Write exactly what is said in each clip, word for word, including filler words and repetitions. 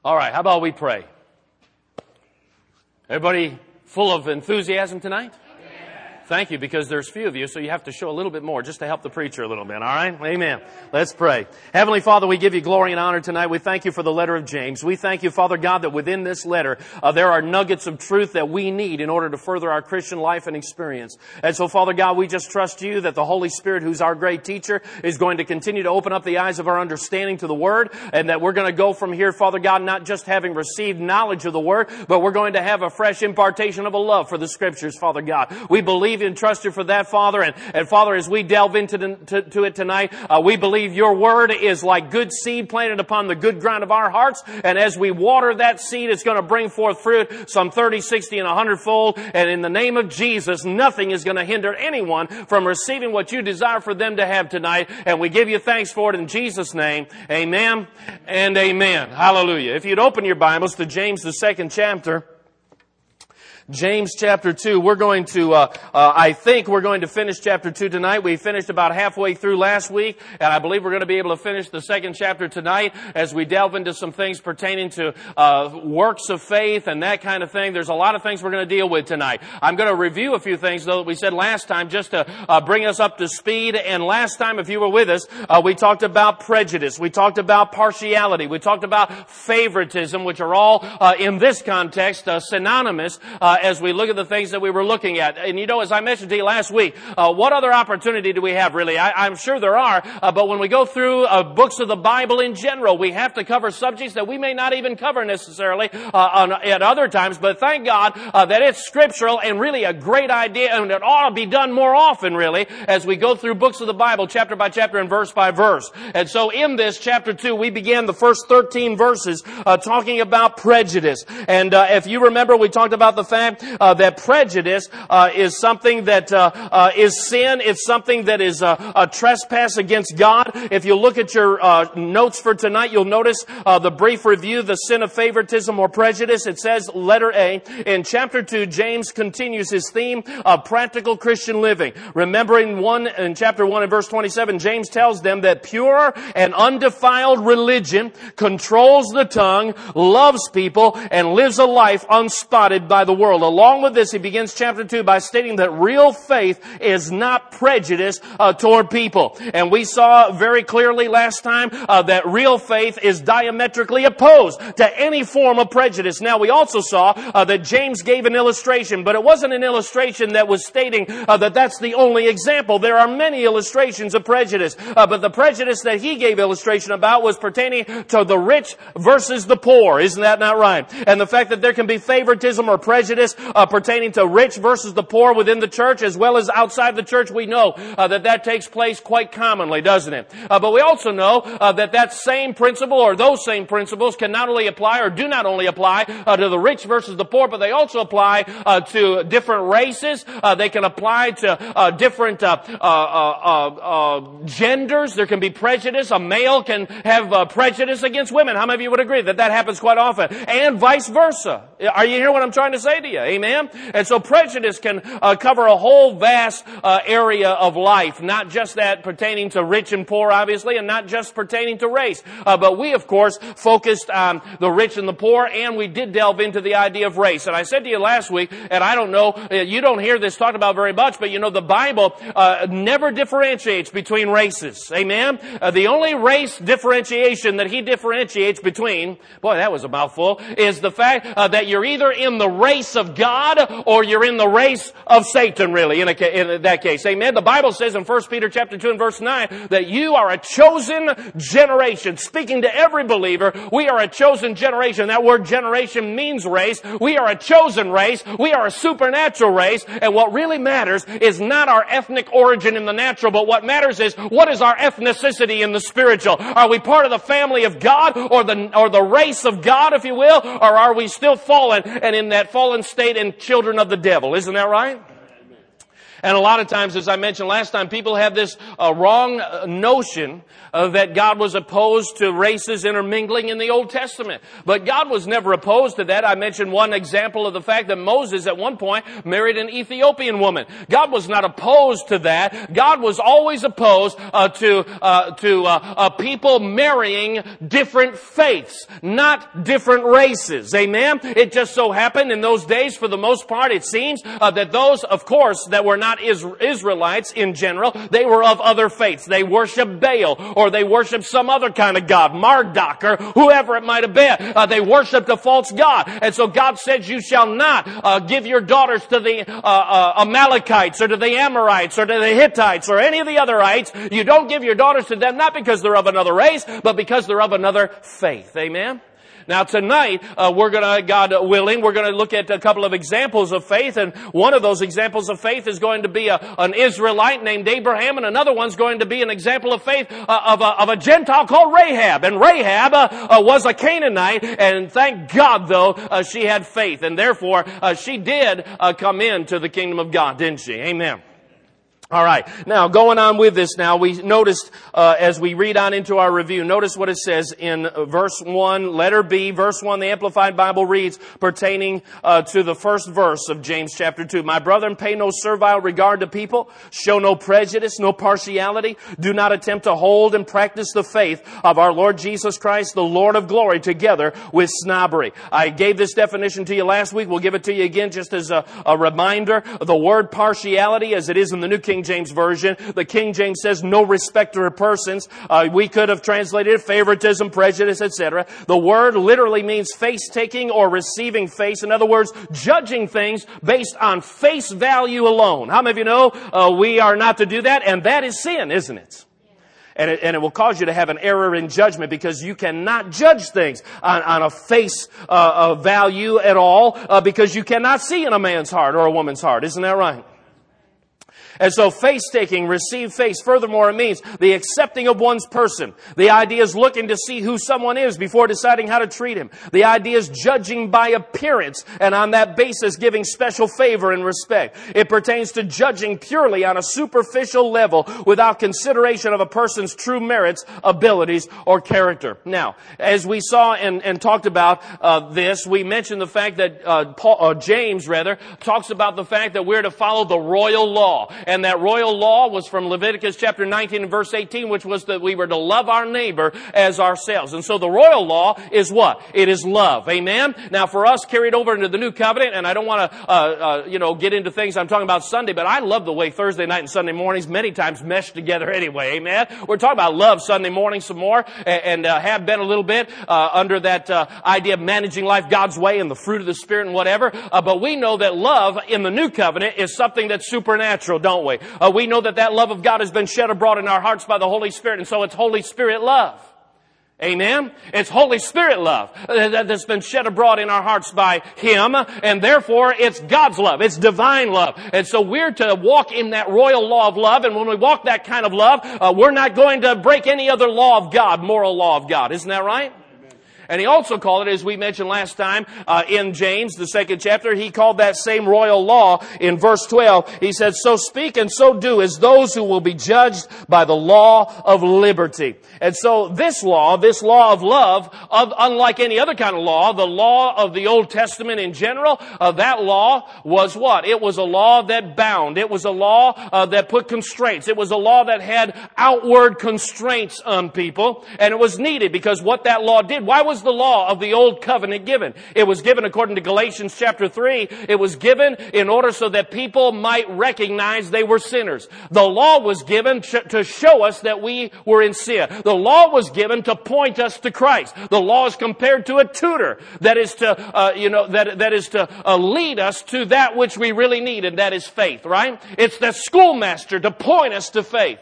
All right, how about we pray? Everybody full of enthusiasm tonight? Thank you, because there's few of you, so you have to show a little bit more just to help the preacher a little bit, all right? Amen. Let's pray. Heavenly Father, we give you glory and honor tonight. We thank you for the letter of James. We thank you, Father God, that within this letter, uh, there are nuggets of truth that we need in order to further our Christian life and experience. And so, Father God, we just trust you that the Holy Spirit, who's our great teacher, is going to continue to open up the eyes of our understanding to the Word, and that we're going to go from here, Father God, not just having received knowledge of the Word, but we're going to have a fresh impartation of a love for the Scriptures, Father God. We believe and trust you for that, Father. And, and Father, as we delve into the, to, to it tonight, uh, we believe your word is like good seed planted upon the good ground of our hearts. And as we water that seed, it's going to bring forth fruit, some thirty, sixty, and a hundredfold. And in the name of Jesus, nothing is going to hinder anyone from receiving what you desire for them to have tonight. And we give you thanks for it in Jesus' name. Amen and amen. Hallelujah. If you'd open your Bibles to James, the second chapter. James chapter two. We're going to, uh, uh, I think we're going to finish chapter two tonight. We finished about halfway through last week, and I believe we're going to be able to finish the second chapter tonight as we delve into some things pertaining to uh, works of faith and that kind of thing. There's a lot of things we're going to deal with tonight. I'm going to review a few things, though, that we said last time just to uh, bring us up to speed. And last time, if you were with us, uh, we talked about prejudice. We talked about partiality. We talked about favoritism, which are all, uh, in this context, uh, synonymous uh, as we look at the things that we were looking at. And you know, as I mentioned to you last week, uh, what other opportunity do we have, really? I, I'm sure there are, uh, but when we go through uh, books of the Bible in general, we have to cover subjects that we may not even cover necessarily uh, on, at other times. But thank God uh, that it's scriptural and really a great idea, and it ought to be done more often, really, as we go through books of the Bible, chapter by chapter and verse by verse. And so in this chapter two, we began the first thirteen verses uh, talking about prejudice. And uh, if you remember, we talked about the fact Uh, that prejudice uh, is something that uh, uh, is sin. It's something that is uh, a trespass against God. If you look at your uh, notes for tonight, you'll notice uh, the brief review, the sin of favoritism or prejudice. It says, letter A, in chapter two, James continues his theme of practical Christian living. Remember in one, in chapter one and verse twenty-seven, James tells them that pure and undefiled religion controls the tongue, loves people, and lives a life unspotted by the world. Along with this, he begins chapter two by stating that real faith is not prejudice uh, toward people. And we saw very clearly last time uh, that real faith is diametrically opposed to any form of prejudice. Now, we also saw uh, that James gave an illustration, but it wasn't an illustration that was stating uh, that that's the only example. There are many illustrations of prejudice, uh, but the prejudice that he gave illustration about was pertaining to the rich versus the poor. Isn't that not right? And the fact that there can be favoritism or prejudice uh, pertaining to rich versus the poor within the church as well as outside the church, we know uh, that that takes place quite commonly, doesn't it? Uh, but we also know uh, that that same principle or those same principles can not only apply or do not only apply uh, to the rich versus the poor, but they also apply uh, to different races. Uh, they can apply to uh, different uh, uh, uh, uh, genders. There can be prejudice. A male can have uh, prejudice against women. How many of you would agree that that happens quite often? And vice versa. Are you hearing what I'm trying to say to you? Amen? And so prejudice can uh, cover a whole vast uh, area of life, not just that pertaining to rich and poor, obviously, and not just pertaining to race. Uh, but we, of course, focused on the rich and the poor, and we did delve into the idea of race. And I said to you last week, and I don't know, uh, you don't hear this talked about very much, but you know, the Bible uh, never differentiates between races. Amen? Uh, the only race differentiation that he differentiates between, boy, that was a mouthful, is the fact uh, that you're either in the race of God or you're in the race of Satan, really, in, a, in that case. Amen? The Bible says in First Peter chapter two and verse nine that you are a chosen generation. Speaking to every believer, we are a chosen generation. That word generation means race. We are a chosen race. We are a supernatural race. And what really matters is not our ethnic origin in the natural, but what matters is what is our ethnicity in the spiritual. Are we part of the family of God or the, or the race of God, if you will? Or are we still fallen and in that fallen state and children of the devil? Isn't that right? And a lot of times, as I mentioned last time, people have this uh, wrong notion uh, that God was opposed to races intermingling in the Old Testament. But God was never opposed to that. I mentioned one example of the fact that Moses at one point married an Ethiopian woman. God was not opposed to that. God was always opposed uh, to uh, to uh, uh, people marrying different faiths, not different races. Amen? It just so happened in those days, for the most part, it seems uh, that those, of course, that were not Israelites in general, they were of other faiths. They worshiped Baal, or they worshiped some other kind of god, Marduk, or whoever it might have been. Uh, they worshiped a false god. And so God said, you shall not uh, give your daughters to the uh, uh, Amalekites, or to the Amorites, or to the Hittites, or any of the otherites. You don't give your daughters to them, not because they're of another race, but because they're of another faith. Amen? Now tonight, uh, we're gonna, God willing, we're gonna look at a couple of examples of faith, and one of those examples of faith is going to be a, an Israelite named Abraham, and another one's going to be an example of faith uh, of, a, of a Gentile called Rahab. And Rahab uh, uh, was a Canaanite, and thank God, though, uh, she had faith, and therefore uh, she did uh, come into the kingdom of God, didn't she? Amen. All right. Now, going on with this now, we noticed, uh, as we read on into our review, notice what it says in verse one, letter B, verse one, the Amplified Bible reads, pertaining uh, to the first verse of James chapter two. My brethren, pay no servile regard to people, show no prejudice, no partiality, do not attempt to hold and practice the faith of our Lord Jesus Christ, the Lord of glory, together with snobbery. I gave this definition to you last week. We'll give it to you again just as a, a reminder. The word partiality, as it is in the New King King James Version. The King James says no respecter of persons. Uh, we could have translated it favoritism, prejudice, et cetera. The word literally means face-taking or receiving face. In other words, judging things based on face value alone. How many of you know uh, we are not to do that? And that is sin, isn't it? And it, and it will cause you to have an error in judgment, because you cannot judge things on, on a face uh, of value at all, uh, because you cannot see in a man's heart or a woman's heart. Isn't that right? And so face-taking, receive face. Furthermore, it means the accepting of one's person. The idea is looking to see who someone is before deciding how to treat him. The idea is judging by appearance, and on that basis giving special favor and respect. It pertains to judging purely on a superficial level without consideration of a person's true merits, abilities, or character. Now, as we saw and, and talked about uh, this, we mentioned the fact that uh, Paul, uh, James, rather, talks about the fact that we're to follow the royal law. And that royal law was from Leviticus chapter nineteen and verse eighteen, which was that we were to love our neighbor as ourselves. And so the royal law is what? It is love. Amen? Now for us, carried over into the new covenant, and I don't want to, uh, uh, you know, get into things I'm talking about Sunday, but I love the way Thursday night and Sunday mornings many times mesh together anyway. Amen? We're talking about love Sunday morning some more, and, and uh, have been a little bit uh, under that uh, idea of managing life God's way and the fruit of the Spirit and whatever. Uh, but we know that love in the new covenant is something that's supernatural, don't we? Uh, we know that that love of God has been shed abroad in our hearts by the Holy Spirit, and so it's Holy Spirit love. Amen? It's Holy Spirit love that's been shed abroad in our hearts by Him, and therefore it's God's love. It's divine love. And so we're to walk in that royal law of love, and when we walk that kind of love, uh, we're not going to break any other law of God, moral law of God. Isn't that right? And he also called it, as we mentioned last time, uh, in James, the second chapter, he called that same royal law in verse twelve. He said, so speak and so do as those who will be judged by the law of liberty. And so this law, this law of love, of, unlike any other kind of law, the law of the Old Testament in general, uh, that law was what? It was a law that bound. It was a law uh, that put constraints. It was a law that had outward constraints on people. And it was needed because what that law did, why was the law of the old covenant given? It was given according to Galatians chapter three. It was given in order so that people might recognize they were sinners. The law was given to show us that we were in sin. The law was given to point us to Christ. The law is compared to a tutor that is to, uh, you know, that that is to uh, lead us to that which we really need, and that is faith, right? It's the schoolmaster to point us to faith.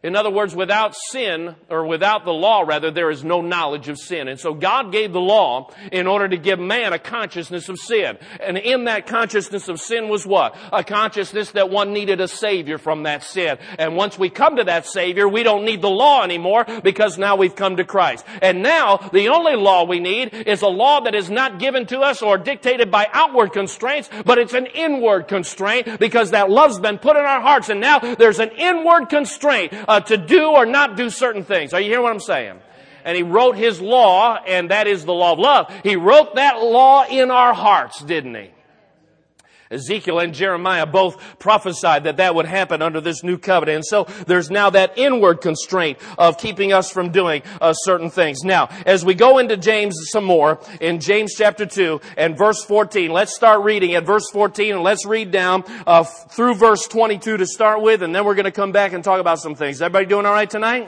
In other words, without sin, or without the law rather, there is no knowledge of sin. And so God gave the law in order to give man a consciousness of sin. And in that consciousness of sin was what? A consciousness that one needed a Savior from that sin. And once we come to that Savior, we don't need the law anymore because now we've come to Christ. And now, the only law we need is a law that is not given to us or dictated by outward constraints, but it's an inward constraint because that love's been put in our hearts. And now there's an inward constraint Uh, to do or not do certain things. Are you hearing what I'm saying? And He wrote His law, and that is the law of love. He wrote that law in our hearts, didn't He? Ezekiel and Jeremiah both prophesied that that would happen under this new covenant. And so there's now that inward constraint of keeping us from doing uh, certain things. Now, as we go into James some more, in James chapter two and verse fourteen, let's start reading at verse fourteen, and let's read down uh, through verse twenty-two to start with, and then we're going to come back and talk about some things. Everybody doing all right tonight?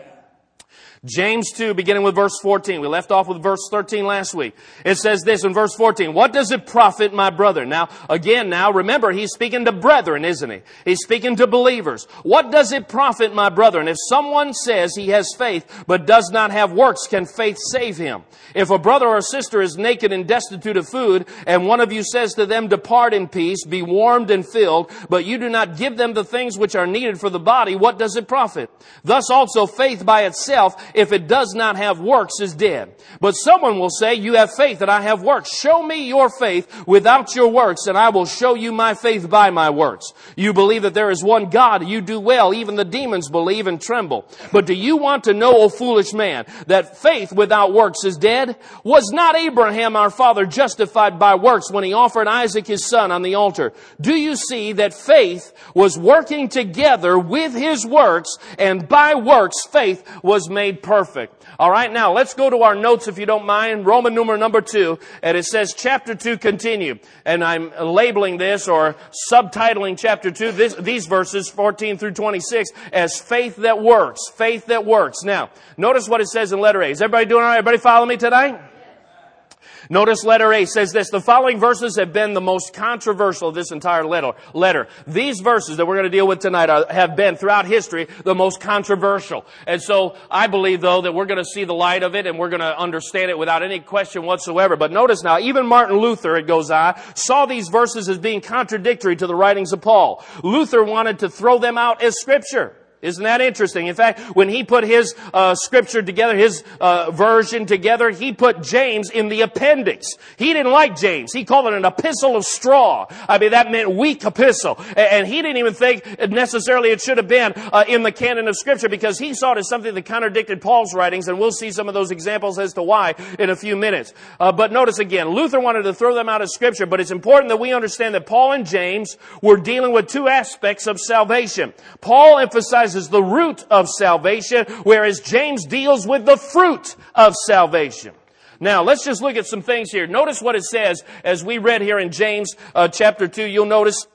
James two, beginning with verse fourteen. We left off with verse thirteen last week. It says this in verse fourteen. What does it profit, my brother? Now, again, now, remember, he's speaking to brethren, isn't he? He's speaking to believers. What does it profit, my brethren? If someone says he has faith, but does not have works, can faith save him? If a brother or sister is naked and destitute of food, and one of you says to them, depart in peace, be warmed and filled, but you do not give them the things which are needed for the body, what does it profit? Thus also faith by itself, if it does not have works, is dead. But someone will say, you have faith and I have works. Show me your faith without your works, and I will show you my faith by my works. You believe that there is one God. You do well. Even the demons believe and tremble. But do you want to know, O foolish man, that faith without works is dead? Was not Abraham our father justified by works when he offered Isaac his son on the altar? Do you see that faith was working together with his works, and by works faith was made perfect? All right, now let's go to our notes if you don't mind. Roman numeral number two, and it says chapter two continue. And I'm labeling this or subtitling chapter two, this, these verses fourteen through twenty-six as faith that works. Faith that works. Now, notice what it says in letter A. Is everybody doing all right? Everybody follow me tonight? Notice letter A says this. The following verses have been the most controversial of this entire letter. These verses that we're going to deal with tonight are, have been throughout history the most controversial. And so I believe, though, that we're going to see the light of it and we're going to understand it without any question whatsoever. But notice now, even Martin Luther, it goes on, saw these verses as being contradictory to the writings of Paul. Luther wanted to throw them out as Scripture. Isn't that interesting? In fact, when he put his uh, scripture together, his uh, version together, he put James in the appendix. He didn't like James. He called it an epistle of straw. I mean, that meant weak epistle. And he didn't even think necessarily it should have been uh, in the canon of Scripture, because he saw it as something that contradicted Paul's writings, and we'll see some of those examples as to why in a few minutes. Uh, but notice again, Luther wanted to throw them out of Scripture, but it's important that we understand that Paul and James were dealing with two aspects of salvation. Paul emphasizes is the root of salvation, whereas James deals with the fruit of salvation. Now, let's just look at some things here. Notice what it says as we read here in James uh, chapter two. You'll notice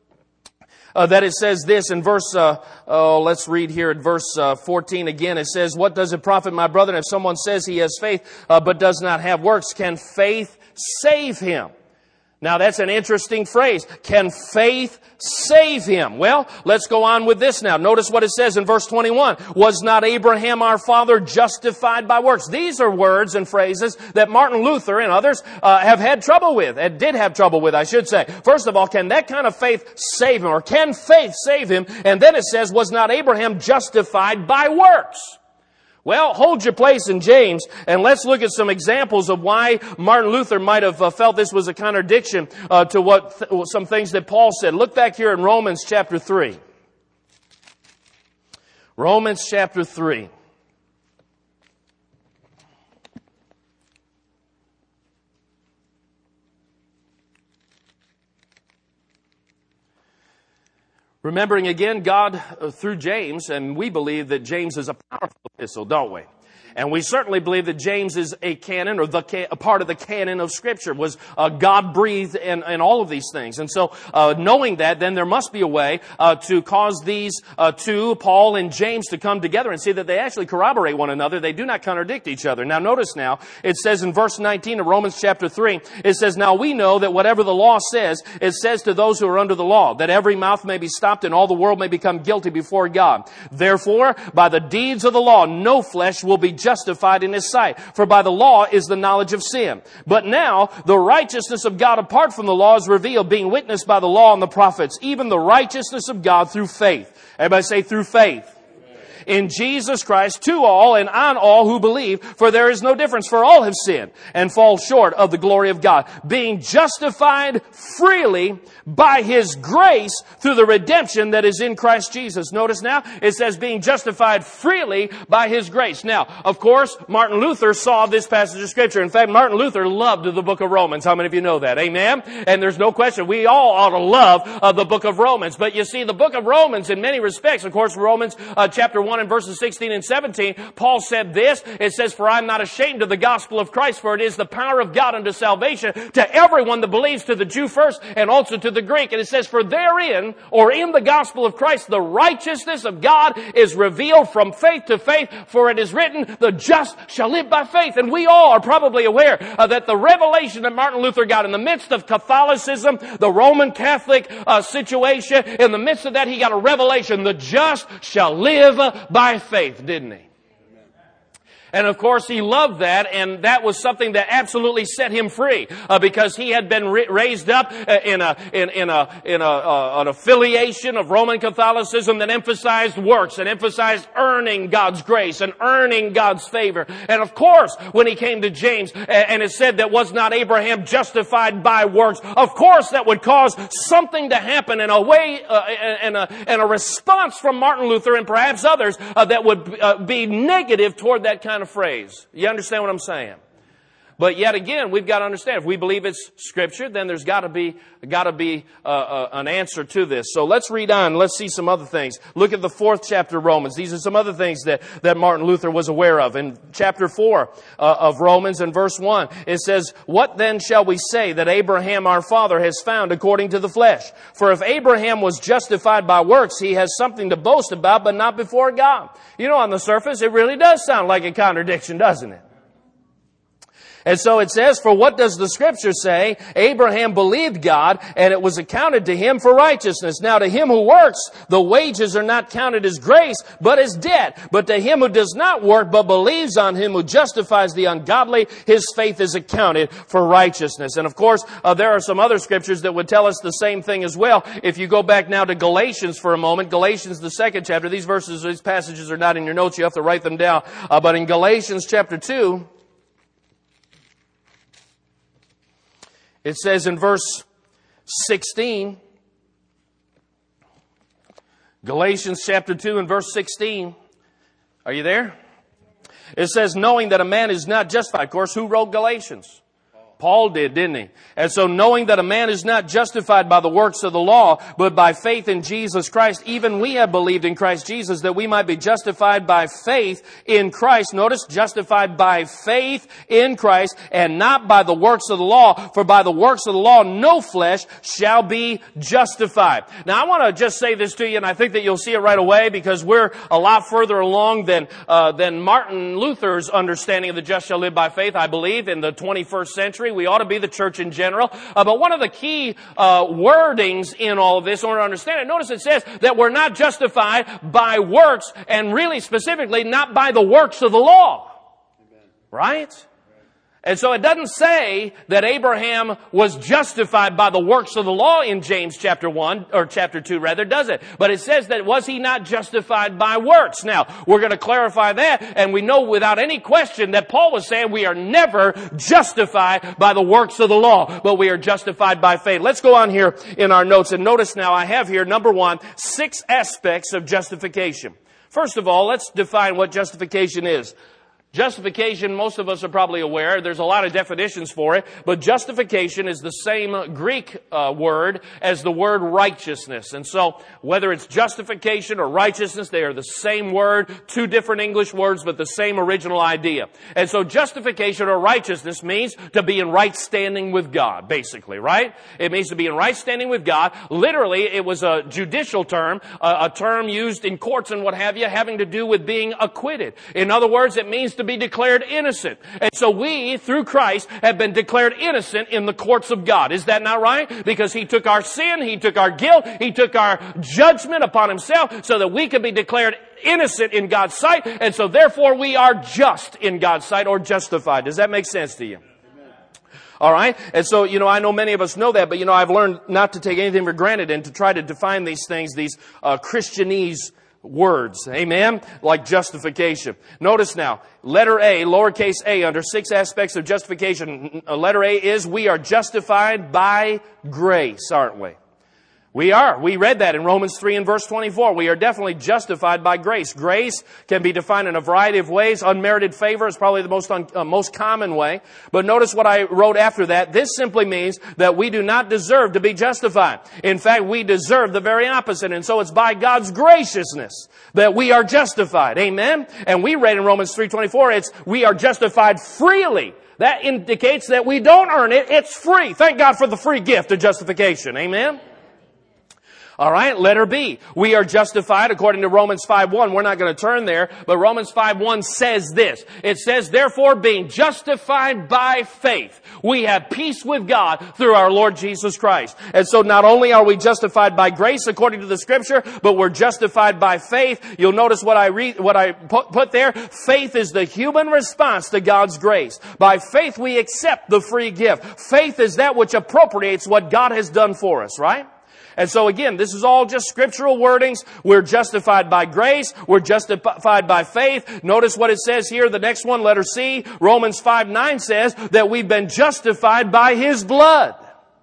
uh, that it says this in verse, uh, oh, let's read here at verse uh, fourteen again. It says, what does it profit, my brother, if someone says he has faith uh, but does not have works? Can faith save him? Now, that's an interesting phrase. Can faith save him? Well, let's go on with this now. Notice what it says in verse twenty-one. Was not Abraham our father justified by works? These are words and phrases that Martin Luther and others uh, have had trouble with, and did have trouble with, I should say. First of all, can that kind of faith save him? Or can faith save him? And then it says, was not Abraham justified by works? Well, hold your place in James, and let's look at some examples of why Martin Luther might have uh, felt this was a contradiction uh, to what th- some things that Paul said. Look back here in Romans chapter three. Romans chapter three. Remembering again, God, uh, through James, and we believe that James is a powerful epistle, don't we? And we certainly believe that James is a canon, or the ca- a part of the canon of Scripture, was uh, God-breathed and, and all of these things. And so, uh, knowing that, then there must be a way uh, to cause these uh, two, Paul and James, to come together and see that they actually corroborate one another. They do not contradict each other. Now notice now, it says in verse nineteen of Romans chapter three, it says, "Now we know that whatever the law says, it says to those who are under the law, that every mouth may be stopped and all the world may become guilty before God. Therefore, by the deeds of the law, no flesh will be justified in His sight. For by the law is the knowledge of sin. But now, the righteousness of God apart from the law is revealed, being witnessed by the law and the prophets, even the righteousness of God through faith." Everybody say, through faith. "In Jesus Christ to all and on all who believe, for there is no difference, for all have sinned and fall short of the glory of God, being justified freely by His grace through the redemption that is in Christ Jesus." Notice now, it says being justified freely by His grace. Now, of course, Martin Luther saw this passage of Scripture. In fact, Martin Luther loved the book of Romans. How many of you know that? Amen? And there's no question, we all ought to love uh, the book of Romans. But you see, the book of Romans, in many respects, of course, Romans uh, chapter one and verses sixteen and seventeen, Paul said this. It says, "For I'm not ashamed of the gospel of Christ, for it is the power of God unto salvation to everyone that believes, to the Jew first, and also to the Greek." And it says, "For therein, or in the gospel of Christ, the righteousness of God is revealed from faith to faith, for it is written, the just shall live by faith." And we all are probably aware uh, that the revelation that Martin Luther got in the midst of Catholicism, the Roman Catholic uh, situation, in the midst of that, he got a revelation, the just shall live by faith, didn't he? And of course, he loved that, and that was something that absolutely set him free, uh, because he had been ra- raised up uh, in a in, in a in a uh, an affiliation of Roman Catholicism that emphasized works and emphasized earning God's grace and earning God's favor. And of course, when he came to James, uh, and it said that was not Abraham justified by works, of course that would cause something to happen in a way uh, and a and a response from Martin Luther and perhaps others uh, that would uh, be negative toward that kind of phrase. You understand what I'm saying? But yet again, we've got to understand, if we believe it's Scripture, then there's got to be got to be uh, uh, an answer to this. So let's read on. Let's see some other things. Look at the fourth chapter of Romans. These are some other things that, that Martin Luther was aware of. In chapter four uh, of Romans, and verse one, it says, "What then shall we say that Abraham our father has found according to the flesh? For if Abraham was justified by works, he has something to boast about, but not before God." You know, on the surface, it really does sound like a contradiction, doesn't it? And so it says, "For what does the Scripture say? Abraham believed God, and it was accounted to him for righteousness. Now to him who works, the wages are not counted as grace, but as debt. But to him who does not work, but believes on him who justifies the ungodly, his faith is accounted for righteousness." And of course, uh, there are some other Scriptures that would tell us the same thing as well. If you go back now to Galatians for a moment, Galatians, the second chapter, these verses, these passages are not in your notes. You have to write them down. Uh, but in Galatians chapter two, it says in verse sixteen, Galatians chapter two and verse sixteen. Are you there? It says, "Knowing that a man is not justified." Of course, who wrote Galatians? Paul did, didn't he? "And so knowing that a man is not justified by the works of the law, but by faith in Jesus Christ, even we have believed in Christ Jesus, that we might be justified by faith in Christ." Notice, justified by faith in Christ, and not by the works of the law. For by the works of the law, no flesh shall be justified. Now, I want to just say this to you, and I think that you'll see it right away, because we're a lot further along than uh, than Martin Luther's understanding of the just shall live by faith, I believe, in the twenty-first century. We ought to be the church in general. Uh, but one of the key uh, wordings in all of this, in order to understand it, notice it says that we're not justified by works, and really specifically not by the works of the law. Amen. Right? And so it doesn't say that Abraham was justified by the works of the law in James chapter one, or chapter two rather, does it? But it says that was he not justified by works? Now, we're going to clarify that, and we know without any question that Paul was saying we are never justified by the works of the law, but we are justified by faith. Let's go on here in our notes, and notice now I have here, number one, six aspects of justification. First of all, let's define what justification is. Justification, most of us are probably aware, there's a lot of definitions for it, but justification is the same Greek uh, word as the word righteousness. And so, whether it's justification or righteousness, they are the same word, two different English words, but the same original idea. And so, justification or righteousness means to be in right standing with God, basically, right? It means to be in right standing with God. Literally, it was a judicial term, a, a term used in courts and what have you, having to do with being acquitted. In other words, it means to be declared innocent. And so we, through Christ, have been declared innocent in the courts of God. Is that not right? Because He took our sin, He took our guilt, He took our judgment upon Himself so that we could be declared innocent in God's sight. And so therefore we are just in God's sight, or justified. Does that make sense to you? All right? And so, you know, I know many of us know that, but, you know, I've learned not to take anything for granted and to try to define these things, these uh, Christianese words. Amen? Like justification. Notice now, letter A, lowercase a, under six aspects of justification. Letter A is we are justified by grace, aren't we? We are. We read that in Romans three and verse twenty-four. We are definitely justified by grace. Grace can be defined in a variety of ways. Unmerited favor is probably the most un, uh, most common way. But notice what I wrote after that. This simply means that we do not deserve to be justified. In fact, we deserve the very opposite. And so it's by God's graciousness that we are justified. Amen? And we read in Romans three twenty-four, it's we are justified freely. That indicates that we don't earn it. It's free. Thank God for the free gift of justification. Amen? All right, letter B. We are justified according to Romans five one. We're not going to turn there, but Romans five one says this. It says, therefore, being justified by faith, we have peace with God through our Lord Jesus Christ. And so not only are we justified by grace according to the Scripture, but we're justified by faith. You'll notice what I read, what I put, put there. Faith is the human response to God's grace. By faith, we accept the free gift. Faith is that which appropriates what God has done for us, right? And so again, this is all just scriptural wordings. We're justified by grace. We're justified by faith. Notice what it says here. The next one, letter C, Romans five nine says that we've been justified by His blood.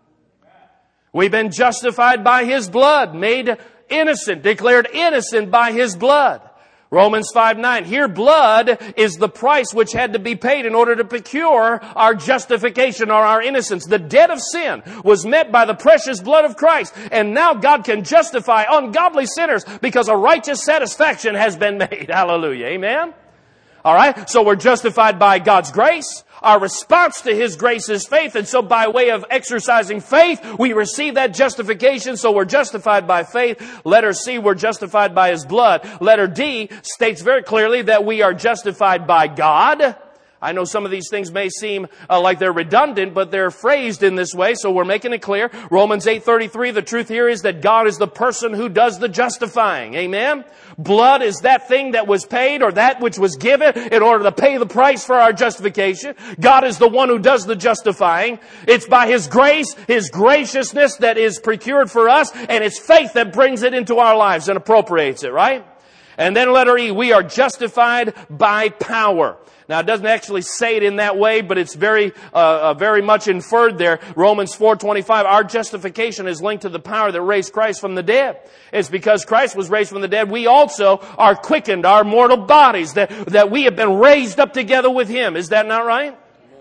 We've been justified by His blood, made innocent, declared innocent by His blood. Romans five nine. Here, blood is the price which had to be paid in order to procure our justification or our innocence. The debt of sin was met by the precious blood of Christ. And now God can justify ungodly sinners because a righteous satisfaction has been made. Hallelujah. Amen? All right. So we're justified by God's grace. Our response to His grace is faith. And so by way of exercising faith, we receive that justification. So we're justified by faith. Letter C, we're justified by His blood. Letter D states very clearly that we are justified by God. I know some of these things may seem uh, like they're redundant, but they're phrased in this way, so we're making it clear. Romans eight thirty-three, the truth here is that God is the person who does the justifying. Amen? Blood is that thing that was paid or that which was given in order to pay the price for our justification. God is the one who does the justifying. It's by His grace, His graciousness that is procured for us, and it's faith that brings it into our lives and appropriates it, right? And then letter E, we are justified by power. Now, it doesn't actually say it in that way, but it's very, uh, uh, very much inferred there. Romans four twenty-five, our justification is linked to the power that raised Christ from the dead. It's because Christ was raised from the dead, we also are quickened, our mortal bodies, that, that we have been raised up together with Him. Is that not right?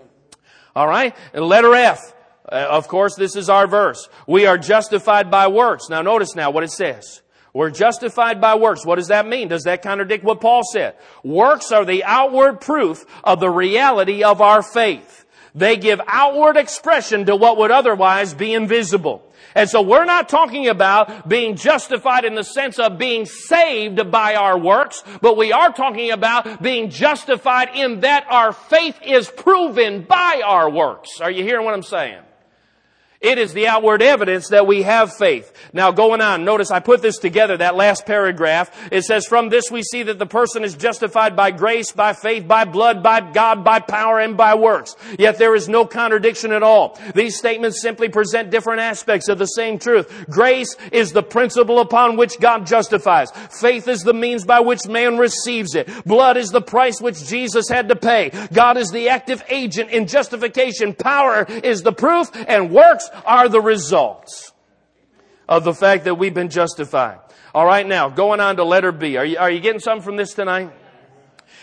All right. And letter F, uh, of course, this is our verse. We are justified by works. Now, notice now what it says. We're justified by works. What does that mean? Does that contradict what Paul said? Works are the outward proof of the reality of our faith. They give outward expression to what would otherwise be invisible. And so we're not talking about being justified in the sense of being saved by our works, but we are talking about being justified in that our faith is proven by our works. Are you hearing what I'm saying? It is the outward evidence that we have faith. Now going on, notice I put this together, that last paragraph. It says, from this we see that the person is justified by grace, by faith, by blood, by God, by power, and by works. Yet there is no contradiction at all. These statements simply present different aspects of the same truth. Grace is the principle upon which God justifies. Faith is the means by which man receives it. Blood is the price which Jesus had to pay. God is the active agent in justification. Power is the proof, and works are the results of the fact that we've been justified. All right, now, going on to letter B. Are you, are you getting something from this tonight?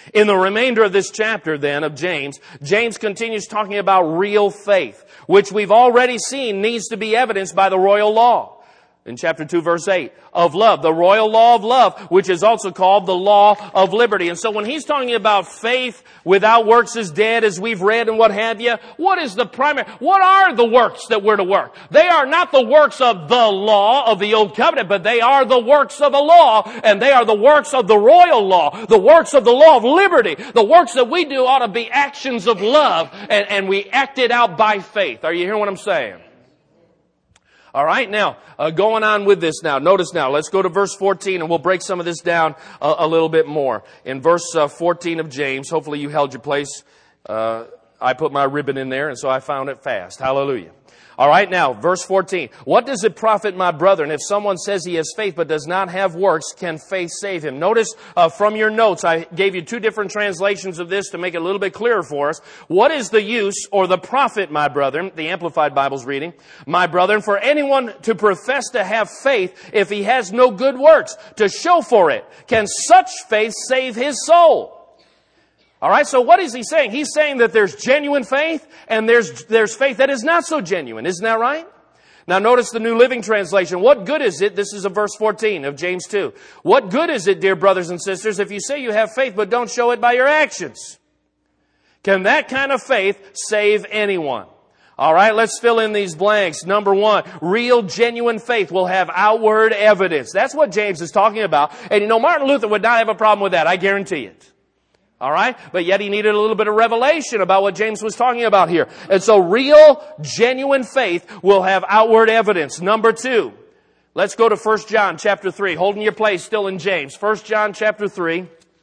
In the remainder of this chapter then of James, James continues talking about real faith, which we've already seen needs to be evidenced by the royal law. In chapter two, verse eight, of love, the royal law of love, which is also called the law of liberty. And so when he's talking about faith without works is dead, as we've read and what have you, what is the primary, what are the works that we're to work? They are not the works of the law of the old covenant, but they are the works of the law, and they are the works of the royal law, the works of the law of liberty. The works that we do ought to be actions of love, and, and we act it out by faith. Are you hearing what I'm saying? All right, now, uh, going on with this now. Notice now, let's go to verse fourteen, and we'll break some of this down a, a little bit more. In verse uh, fourteen of James, hopefully you held your place. Uh, I put my ribbon in there, and so I found it fast. Hallelujah. All right, now, verse fourteen. What does it profit, my brethren, if someone says he has faith but does not have works, can faith save him? Notice uh, from your notes, I gave you two different translations of this to make it a little bit clearer for us. What is the use or the profit, my brethren, the Amplified Bible's reading, my brethren, for anyone to profess to have faith if he has no good works to show for it? Can such faith save his soul? All right, so what is he saying? He's saying that there's genuine faith and there's there's faith that is not so genuine. Isn't that right? Now notice the New Living Translation. What good is it? This is a verse fourteen of James two. What good is it, dear brothers and sisters, if you say you have faith but don't show it by your actions? Can that kind of faith save anyone? All right, let's fill in these blanks. Number one, real, genuine faith will have outward evidence. That's what James is talking about. And you know, Martin Luther would not have a problem with that. I guarantee it. All right? But yet he needed a little bit of revelation about what James was talking about here. And so real, genuine faith will have outward evidence. Number two, let's go to First John chapter three. Holding your place still in James. First John chapter three.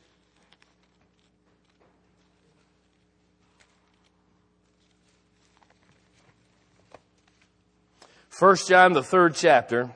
First John, the third chapter.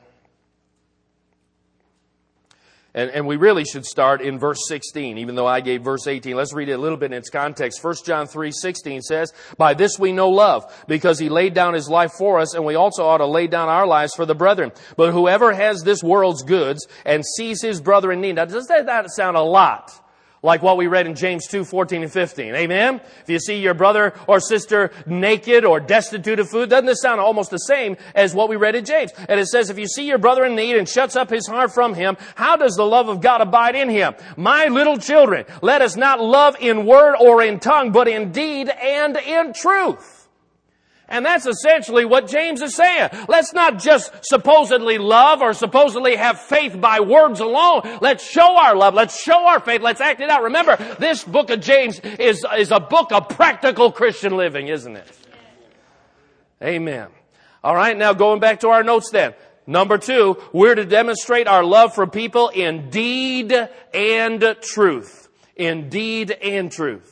And, and we really should start in verse sixteen, even though I gave verse eighteen. Let's read it a little bit in its context. First John three sixteen says, by this we know love, because he laid down his life for us, and we also ought to lay down our lives for the brethren. But whoever has this world's goods and sees his brother in need. Now, does that, that sound a lot like what we read in James two fourteen and fifteen? Amen? If you see your brother or sister naked or destitute of food, doesn't this sound almost the same as what we read in James? And it says, if you see your brother in need and shuts up his heart from him, how does the love of God abide in him? My little children, let us not love in word or in tongue, but in deed and in truth. And that's essentially what James is saying. Let's not just supposedly love or supposedly have faith by words alone. Let's show our love. Let's show our faith. Let's act it out. Remember, this book of James is, is a book of practical Christian living, isn't it? Amen. All right, now going back to our notes then. Number two, we're to demonstrate our love for people in deed and truth. In deed and truth.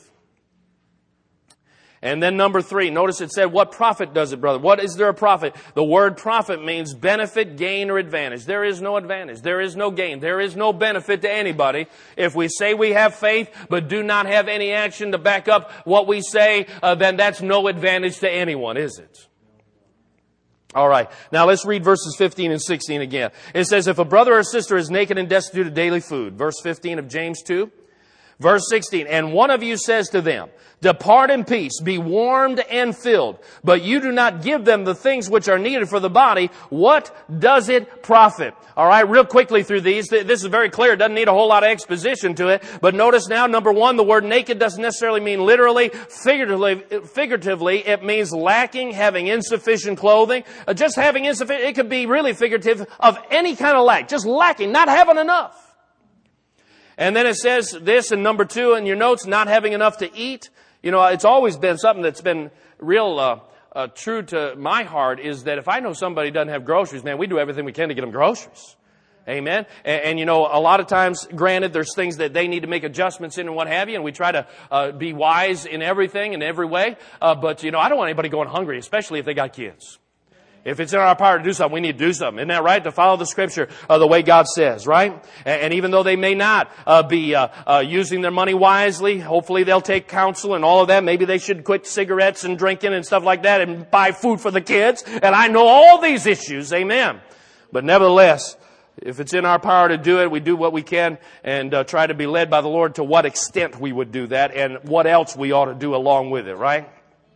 And then number three, notice it said, what profit does it, brother? What is there a profit? The word profit means benefit, gain, or advantage. There is no advantage. There is no gain. There is no benefit to anybody. If we say we have faith, but do not have any action to back up what we say, uh, then that's no advantage to anyone, is it? All right. Now let's read verses fifteen and sixteen again. It says, if a brother or sister is naked and destitute of daily food, verse fifteen of James two. Verse sixteen, and one of you says to them, depart in peace, be warmed and filled, but you do not give them the things which are needed for the body. What does it profit? All right, real quickly through these. This is very clear. It doesn't need a whole lot of exposition to it. But notice now, number one, the word naked doesn't necessarily mean literally. Figuratively, figuratively it means lacking, having insufficient clothing. Uh, just having insufficient, it could be really figurative of any kind of lack. Just lacking, not having enough. And then it says this in number two in your notes, not having enough to eat. You know, it's always been something that's been real uh, uh, true to my heart is that if I know somebody doesn't have groceries, man, we do everything we can to get them groceries. Amen. And, and you know, a lot of times, granted, there's things that they need to make adjustments in and what have you, and we try to uh, be wise in everything, in every way. Uh, but, you know, I don't want anybody going hungry, especially if they got kids. If it's in our power to do something, we need to do something. Isn't that right? To follow the Scripture uh, the way God says, right? And, and even though they may not uh, be uh, uh, using their money wisely, hopefully they'll take counsel and all of that. Maybe they should quit cigarettes and drinking and stuff like that and buy food for the kids. And I know all these issues, amen. But nevertheless, If it's in our power to do it, we do what we can and uh, try to be led by the Lord to what extent we would do that and what else we ought to do along with it, right?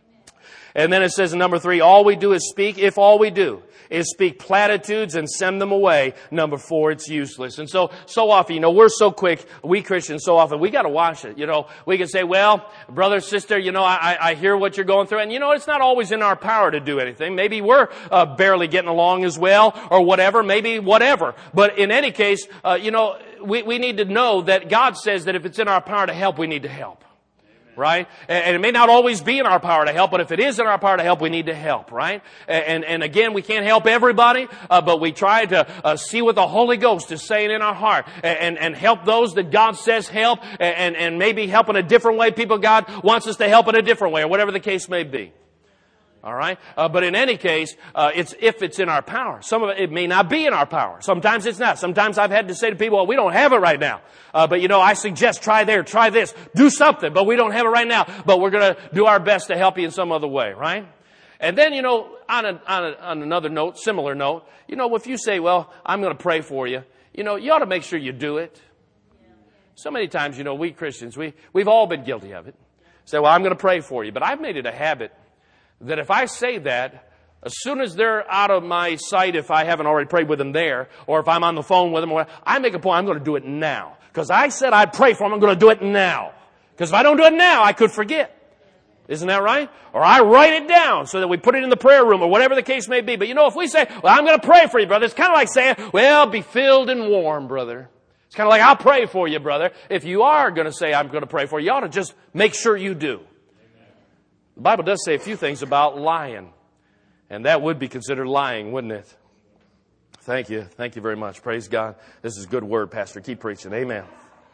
And then it says in number three, all we do is speak. If all we do is speak platitudes and send them away, number four, it's useless. And so, so often, you know, we're so quick, we Christians so often, we got to watch it. You know, we can say, well, brother, sister, you know, I, I hear what you're going through. And you know, it's not always in our power to do anything. Maybe we're uh, barely getting along as well or whatever, maybe whatever. But in any case, uh, you know, we, we need to know that God says that if it's in our power to help, we need to help. Right? And it may not always be in our power to help, but if it is in our power to help, we need to help, right? And, and again, we can't help everybody, uh, but we try to uh, see what the Holy Ghost is saying in our heart and, and help those that God says help and, and maybe help in a different way. People God wants us to help in a different way or whatever the case may be. All right? Uh, but in any case, uh, it's if it's in our power. Some of it, it may not be in our power. Sometimes it's not. Sometimes I've had to say to people, well, we don't have it right now. Uh, but you know, I suggest try there, try this, do something, but we don't have it right now. But we're going to do our best to help you in some other way, right? And then, you know, on, a, on, a, on another note, similar note, you know, if you say, well, I'm going to pray for you, you know, you ought to make sure you do it. So many times, you know, we Christians, we, we've all been guilty of it. Say, well, I'm going to pray for you. But I've made it a habit that if I say that, as soon as they're out of my sight, if I haven't already prayed with them there, or if I'm on the phone with them, I make a point, I'm going to do it now. Because I said I'd pray for them, I'm going to do it now. Because if I don't do it now, I could forget. Isn't that right? Or I write it down so that we put it in the prayer room or whatever the case may be. But you know, if we say, well, I'm going to pray for you, brother, it's kind of like saying, well, be filled and warm, brother. It's kind of like, I'll pray for you, brother. If you are going to say, I'm going to pray for you, you ought to just make sure you do. The Bible does say a few things about lying. And that would be considered lying, wouldn't it? Thank you. Thank you very much. Praise God. This is a good word, Pastor. Keep preaching. Amen.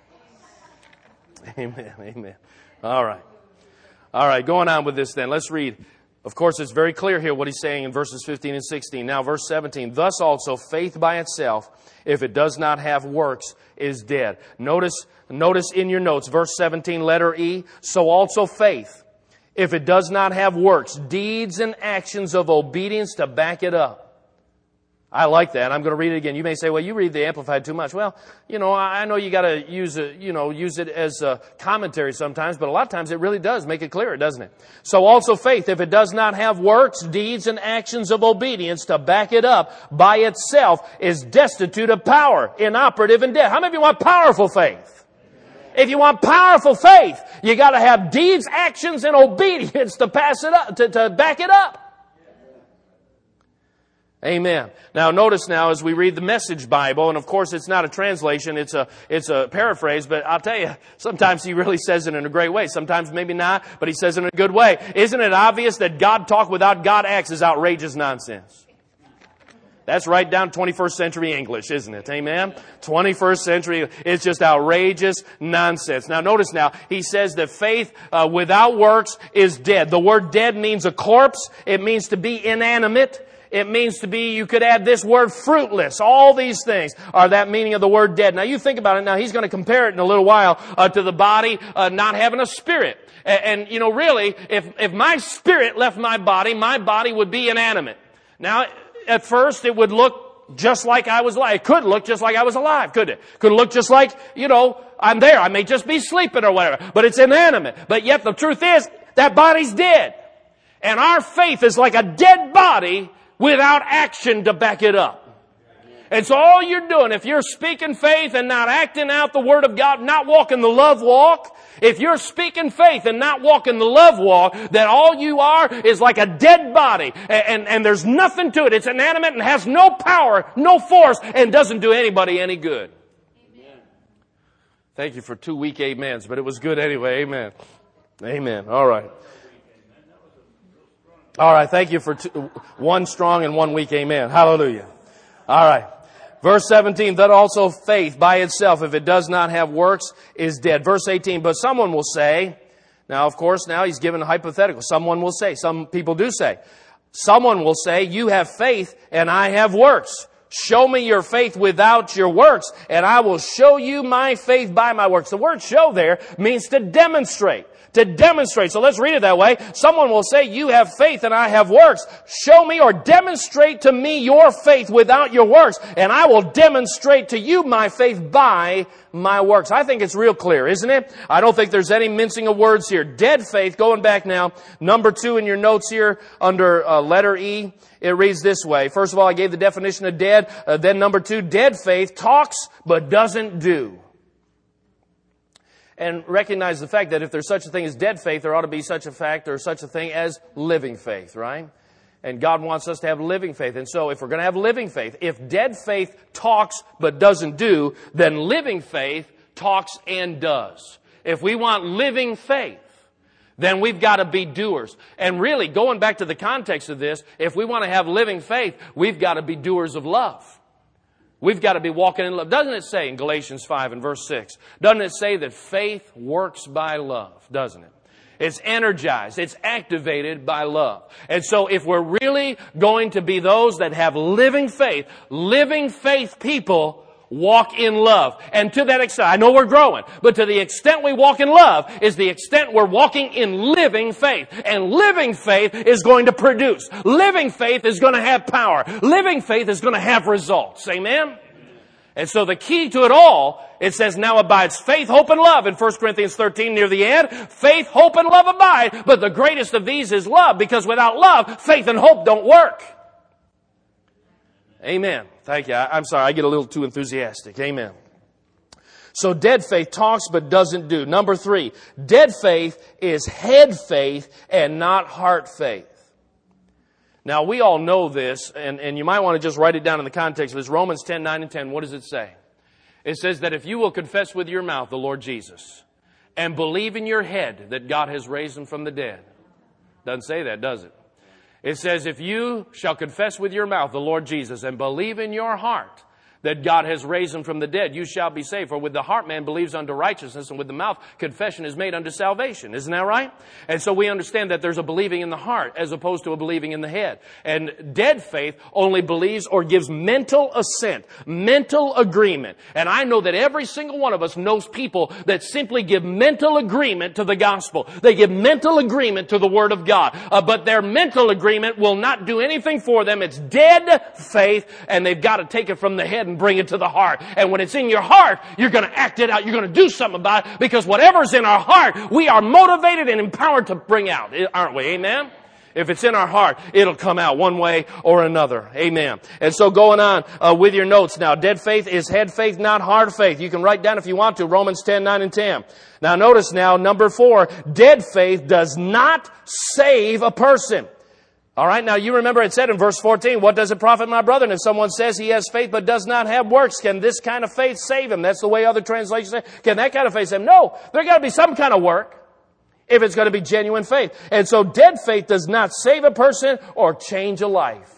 Amen. Amen. All right. All right. Going on with this then. Let's read. Of course, it's very clear here what he's saying in verses fifteen and sixteen. Now, verse seventeen. Thus also, faith by itself, if it does not have works, is dead. Notice, notice in your notes, verse seventeen, letter E. So also faith, if it does not have works, deeds and actions of obedience to back it up. I like that. I'm going to read it again. You may say, well, you read the Amplified too much. Well, you know, I know you got to use it, you know, use it as a commentary sometimes, but a lot of times it really does make it clearer, doesn't it? So also faith, if it does not have works, deeds, and actions of obedience to back it up by itself, is destitute of power, inoperative, and dead. How many of you want powerful faith? If you want powerful faith, you got to have deeds, actions, and obedience to pass it up, to, to back it up. Amen. Now notice now as we read the Message Bible, and of course it's not a translation, it's a, it's a paraphrase, but I'll tell you, sometimes he really says it in a great way. Sometimes maybe not, but he says it in a good way. Isn't it obvious that God talk without God acts is outrageous nonsense? That's right down twenty-first century English, isn't it? Amen? twenty-first century, it's just outrageous nonsense. Now notice now, he says that faith uh, without works is dead. The word dead means a corpse. It means to be inanimate. It means to be, you could add this word, fruitless. All these things are that meaning of the word dead. Now you think about it. Now he's going to compare it in a little while uh, to the body uh, not having a spirit. And, and, you know, really, if, if my spirit left my body, my body would be inanimate. Now, at first, it would look just like I was alive. It could look just like I was alive, couldn't it? Could look just like, you know, I'm there. I may just be sleeping or whatever. But it's inanimate. But yet the truth is, that body's dead. And our faith is like a dead body without action to back it up. And so all you're doing, if you're speaking faith and not acting out the Word of God, not walking the love walk, if you're speaking faith and not walking the love walk, then all you are is like a dead body. And, and, and there's nothing to it. It's inanimate and has no power, no force, and doesn't do anybody any good. Amen. Thank you for two weak amens, but it was good anyway. Amen. Amen. All right. All right, thank you for two, one strong and one weak amen. Hallelujah. All right. Verse seventeen, that also faith by itself, if it does not have works, is dead. Verse eighteen, but someone will say, now of course now he's given a hypothetical. Someone will say, some people do say, someone will say, you have faith and I have works. Show me your faith without your works, and I will show you my faith by my works. The word show there means to demonstrate. To demonstrate. So let's read it that way. Someone will say, you have faith and I have works. Show me or demonstrate to me your faith without your works, and I will demonstrate to you my faith by my works. I think it's real clear, isn't it? I don't think there's any mincing of words here. Dead faith, going back now, number two in your notes here under uh, letter E, it reads this way. First of all, I gave the definition of dead. Uh, then number two, dead faith talks but doesn't do. And recognize the fact that if there's such a thing as dead faith, there ought to be such a fact or such a thing as living faith, right? And God wants us to have living faith. And so if we're going to have living faith, if dead faith talks but doesn't do, then living faith talks and does. If we want living faith, then we've got to be doers. And really, going back to the context of this, if we want to have living faith, we've got to be doers of love. We've got to be walking in love. Doesn't it say in Galatians five and verse six, doesn't it say that faith works by love, doesn't it? It's energized. It's activated by love. And so if we're really going to be those that have living faith, living faith people walk in love. And to that extent, I know we're growing, but to the extent we walk in love is the extent we're walking in living faith. And living faith is going to produce. Living faith is going to have power. Living faith is going to have results. Amen? And so the key to it all, it says, now abides faith, hope, and love in First Corinthians thirteen near the end. Faith, hope, and love abide, but the greatest of these is love, because without love, faith and hope don't work. Amen. Thank you. I, I'm sorry, I get a little too enthusiastic. Amen. So dead faith talks but doesn't do. Number three, dead faith is head faith and not heart faith. Now, we all know this, and, and you might want to just write it down in the context of this. Romans ten, nine and ten, what does it say? It says that if you will confess with your mouth the Lord Jesus and believe in your head that God has raised Him from the dead. Doesn't say that, does it? It says, if you shall confess with your mouth the Lord Jesus and believe in your heart that God has raised Him from the dead, you shall be saved. For with the heart man believes unto righteousness, and with the mouth confession is made unto salvation. Isn't that right? And so we understand that there's a believing in the heart as opposed to a believing in the head. And dead faith only believes or gives mental assent, mental agreement. And I know that every single one of us knows people that simply give mental agreement to the gospel. They give mental agreement to the Word of God. Uh, but their mental agreement will not do anything for them. It's dead faith, and they've got to take it from the head and bring it to the heart. And when it's in your heart, you're going to act it out. You're going to do something about it, because whatever's in our heart, we are motivated and empowered to bring out, aren't we? Amen? If it's in our heart, it'll come out one way or another. Amen. And so going on uh, with your notes now, dead faith is head faith, not heart faith. You can write down if you want to, Romans ten, nine and ten. Now notice now, number four, dead faith does not save a person. All right, now you remember it said in verse fourteen, what does it profit my brethren if someone says he has faith but does not have works? Can this kind of faith save him? That's the way other translations say. Can that kind of faith save him? No, there's got to be some kind of work if it's going to be genuine faith. And so dead faith does not save a person or change a life.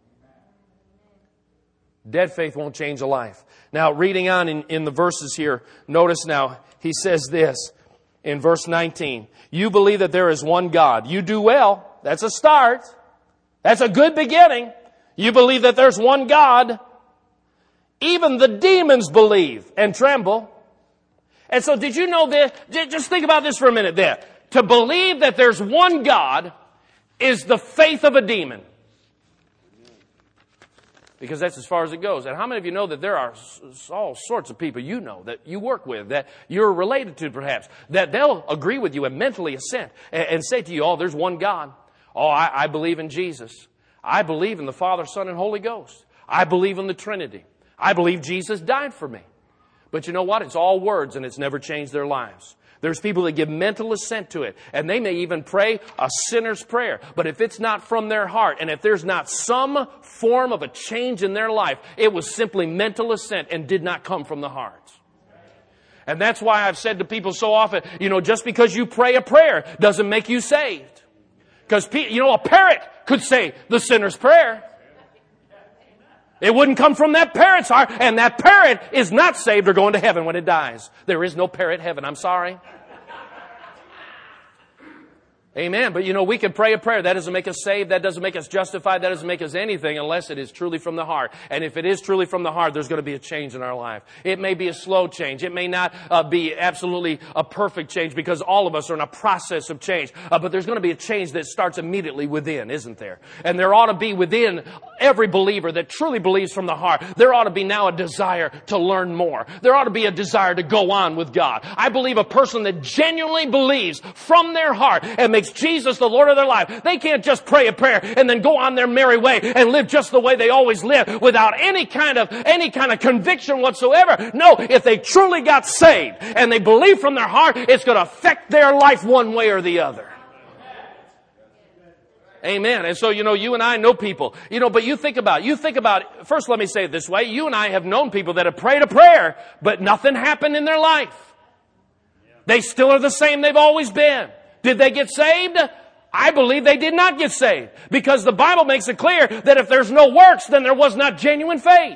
Dead faith won't change a life. Now, reading on in, in the verses here, notice now, he says this in verse nineteen. You believe that there is one God. You do well. That's a start. That's a good beginning. You believe that there's one God. Even the demons believe and tremble. And so did you know this? Just think about this for a minute there. To believe that there's one God is the faith of a demon. Because that's as far as it goes. And how many of you know that there are all sorts of people you know that you work with, that you're related to perhaps, that they'll agree with you and mentally assent and, and say to you, oh, there's one God. Oh, I, I believe in Jesus. I believe in the Father, Son, and Holy Ghost. I believe in the Trinity. I believe Jesus died for me. But you know what? It's all words, and it's never changed their lives. There's people that give mental assent to it, and they may even pray a sinner's prayer. But if it's not from their heart, and if there's not some form of a change in their life, it was simply mental assent and did not come from the heart. And that's why I've said to people so often, you know, just because you pray a prayer doesn't make you saved. Because, you know, a parrot could say the sinner's prayer. It wouldn't come from that parrot's heart. And that parrot is not saved or going to heaven when it dies. There is no parrot heaven. I'm sorry. Amen. But you know, we can pray a prayer. That doesn't make us saved. That doesn't make us justified. That doesn't make us anything unless it is truly from the heart. And if it is truly from the heart, there's going to be a change in our life. It may be a slow change. It may not uh, be absolutely a perfect change because all of us are in a process of change. Uh, but there's going to be a change that starts immediately within, isn't there? And there ought to be within every believer that truly believes from the heart. There ought to be now a desire to learn more. There ought to be a desire to go on with God. I believe a person that genuinely believes from their heart and makes Jesus the Lord of their life. They can't just pray a prayer and then go on their merry way and live just the way they always live without any kind of, any kind of conviction whatsoever. No, if they truly got saved and they believe from their heart, it's going to affect their life one way or the other. Amen. And so, you know, you and I know people, you know, but you think about, you think about, first let me say it this way. You and I have known people that have prayed a prayer, but nothing happened in their life. They still are the same they've always been. Did they get saved? I believe they did not get saved. Because the Bible makes it clear that if there's no works, then there was not genuine faith.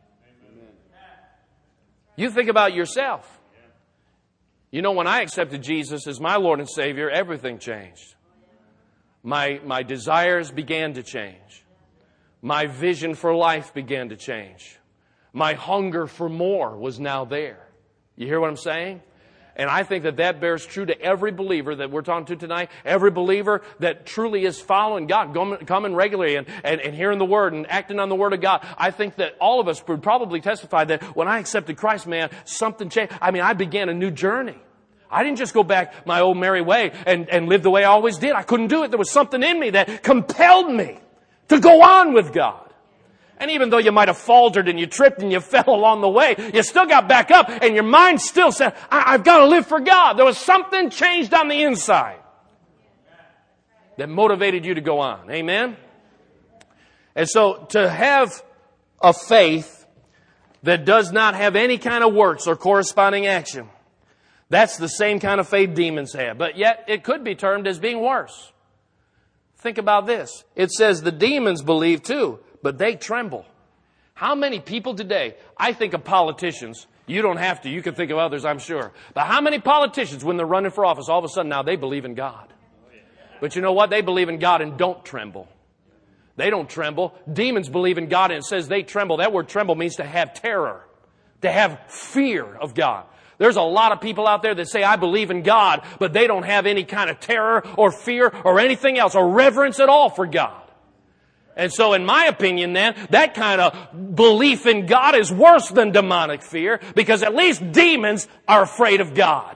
You think about yourself. You know, when I accepted Jesus as my Lord and Savior, everything changed. My, my desires began to change. My vision for life began to change. My hunger for more was now there. You hear what I'm saying? And I think that that bears true to every believer that we're talking to tonight. Every believer that truly is following God, coming regularly and, and, and hearing the Word and acting on the Word of God. I think that all of us would probably testify that when I accepted Christ, man, something changed. I mean, I began a new journey. I didn't just go back my old merry way and, and live the way I always did. I couldn't do it. There was something in me that compelled me to go on with God. And even though you might have faltered and you tripped and you fell along the way, you still got back up and your mind still said, I- I've got to live for God. There was something changed on the inside that motivated you to go on. Amen? And so to have a faith that does not have any kind of works or corresponding action, that's the same kind of faith demons have. But yet it could be termed as being worse. Think about this. It says the demons believe too, but they tremble. How many people today, I think of politicians, you don't have to, you can think of others, I'm sure. But how many politicians, when they're running for office, all of a sudden now they believe in God? But you know what? They believe in God and don't tremble. They don't tremble. Demons believe in God and it says they tremble. That word tremble means to have terror, to have fear of God. There's a lot of people out there that say, I believe in God, but they don't have any kind of terror or fear or anything else or reverence at all for God. And so in my opinion then, that kind of belief in God is worse than demonic fear because at least demons are afraid of God.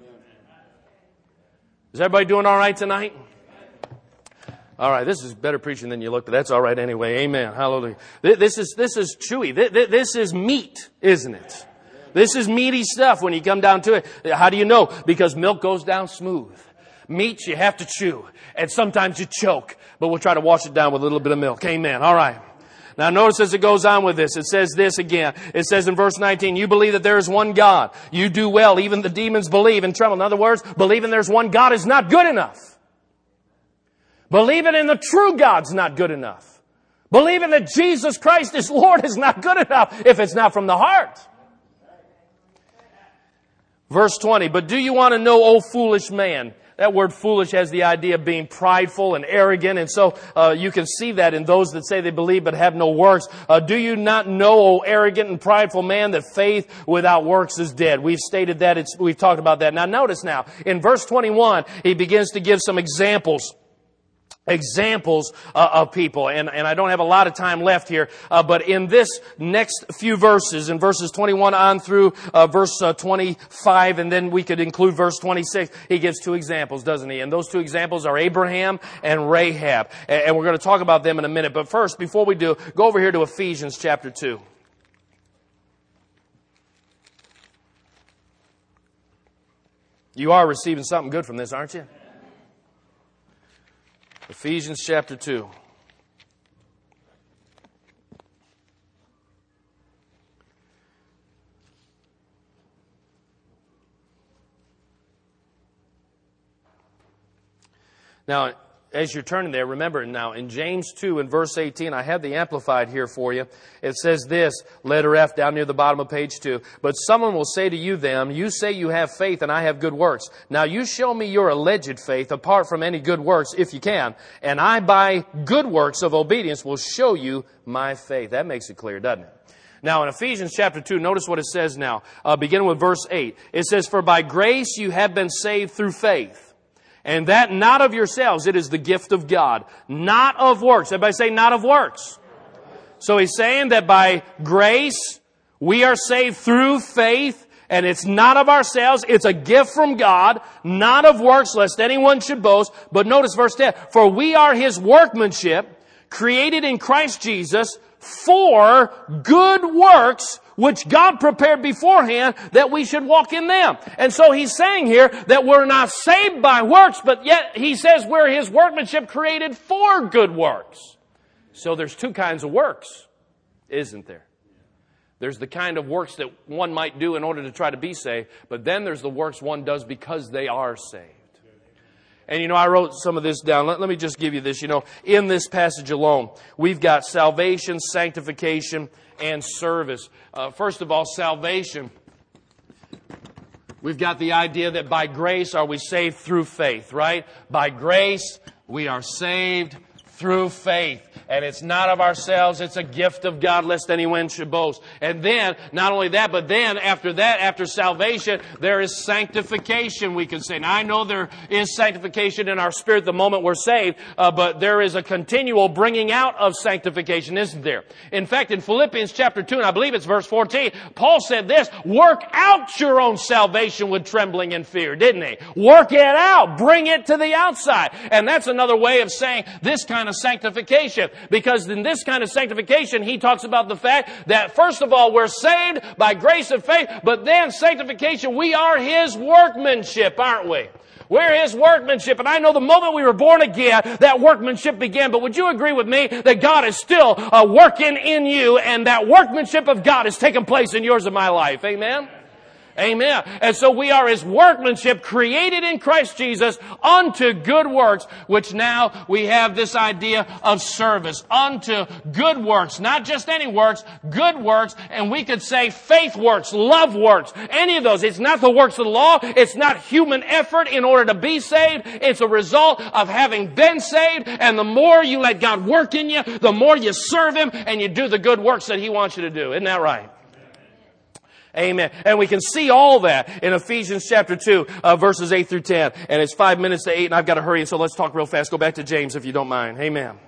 Is everybody doing all right tonight? All right, this is better preaching than you looked, but that's all right anyway. Amen. Hallelujah. This is, this is chewy. This is meat, isn't it? This is meaty stuff when you come down to it. How do you know? Because milk goes down smooth. Meat, you have to chew. And sometimes you choke. But we'll try to wash it down with a little bit of milk. Amen. All right. Now notice as it goes on with this, it says this again. It says in verse nineteen, you believe that there is one God. You do well. Even the demons believe and tremble. In other words, believing there's one God is not good enough. Believing in the true God's not good enough. Believing that Jesus Christ is Lord is not good enough if it's not from the heart. Verse twenty, but do you want to know, O foolish man? That word foolish has the idea of being prideful and arrogant. And so uh, you can see that in those that say they believe but have no works. Uh, do you not know, O arrogant and prideful man, that faith without works is dead? We've stated that. It's, we've talked about that. Now notice now, in verse twenty-one, he begins to give some examples. Examples uh, of people. And, and I don't have a lot of time left here. Uh, but in this next few verses, in verses twenty-one on through uh, verse uh, twenty-five, and then we could include verse twenty-six, he gives two examples, doesn't he? And those two examples are Abraham and Rahab. And, and we're going to talk about them in a minute. But first, before we do, go over here to Ephesians chapter two. You are receiving something good from this, aren't you? Ephesians chapter two. Now, as you're turning there, remember now in James two and verse eighteen, I have the Amplified here for you. It says this, letter F down near the bottom of page two. But someone will say to you them, you say you have faith and I have good works. Now you show me your alleged faith apart from any good works if you can. And I by good works of obedience will show you my faith. That makes it clear, doesn't it? Now in Ephesians chapter two, notice what it says now, uh, beginning with verse eight. It says, for by grace you have been saved through faith. And that not of yourselves, it is the gift of God, not of works. Everybody say not of works. So he's saying that by grace we are saved through faith, and it's not of ourselves, it's a gift from God, not of works, lest anyone should boast. But notice verse ten, for we are His workmanship, created in Christ Jesus, for good works, which God prepared beforehand that we should walk in them. And so he's saying here that we're not saved by works, but yet he says we're His workmanship created for good works. So there's two kinds of works, isn't there? There's the kind of works that one might do in order to try to be saved, but then there's the works one does because they are saved. And, you know, I wrote some of this down. Let, let me just give you this. You know, in this passage alone, we've got salvation, sanctification, and service. Uh, first of all, salvation. We've got the idea that by grace are we saved through faith, right? By grace we are saved through faith. And it's not of ourselves, it's a gift of God, lest anyone should boast. And then, not only that, but then after that, after salvation, there is sanctification, we can say. Now, I know there is sanctification in our spirit the moment we're saved, uh, but there is a continual bringing out of sanctification, isn't there? In fact, in Philippians chapter two, and I believe it's verse fourteen, Paul said this, work out your own salvation with trembling and fear, didn't he? Work it out, bring it to the outside. And that's another way of saying this kind of sanctification. Because in this kind of sanctification, he talks about the fact that, first of all, we're saved by grace and faith, but then sanctification, we are His workmanship, aren't we? We're His workmanship. And I know the moment we were born again, that workmanship began. But would you agree with me that God is still uh, working in you, and that workmanship of God is taking place in yours and my life? Amen? Amen. And so we are His workmanship created in Christ Jesus unto good works, which now we have this idea of service. Unto good works. Not just any works, good works. And we could say faith works, love works, any of those. It's not the works of the law. It's not human effort in order to be saved. It's a result of having been saved. And the more you let God work in you, the more you serve Him and you do the good works that He wants you to do. Isn't that right? Amen. And we can see all that in Ephesians chapter two, uh, verses eight through ten. And it's five minutes to eight, and I've got to hurry, so let's talk real fast. Go back to James if you don't mind. Amen.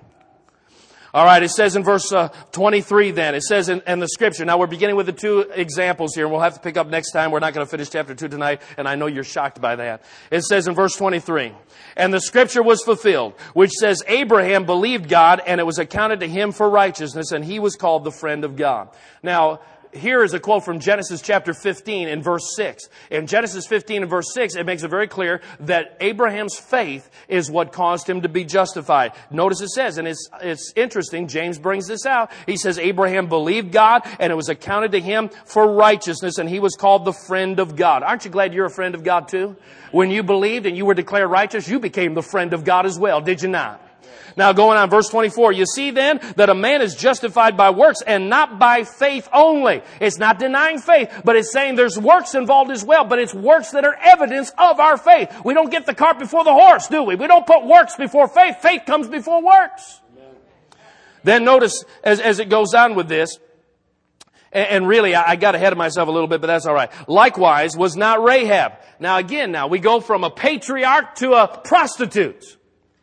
All right, it says in verse uh, twenty-three then, it says in, in the Scripture. Now we're beginning with the two examples here, and we'll have to pick up next time. We're not going to finish chapter two tonight, and I know you're shocked by that. It says in verse twenty-three, and the Scripture was fulfilled, which says, Abraham believed God, and it was accounted to him for righteousness, and he was called the friend of God. Now, here is a quote from Genesis chapter fifteen and verse six. In Genesis fifteen and verse six, it makes it very clear that Abraham's faith is what caused him to be justified. Notice it says, and it's, it's interesting, James brings this out. He says, Abraham believed God, and it was accounted to him for righteousness, and he was called the friend of God. Aren't you glad you're a friend of God too? When you believed and you were declared righteous, you became the friend of God as well, did you not? Now going on, verse twenty-four, you see then that a man is justified by works and not by faith only. It's not denying faith, but it's saying there's works involved as well, but it's works that are evidence of our faith. We don't get the cart before the horse, do we? We don't put works before faith. Faith comes before works. Amen. Then notice as, as it goes on with this, and, and really I, I got ahead of myself a little bit, but that's all right. Likewise was not Rahab. Now again, now we go from a patriarch to a prostitute.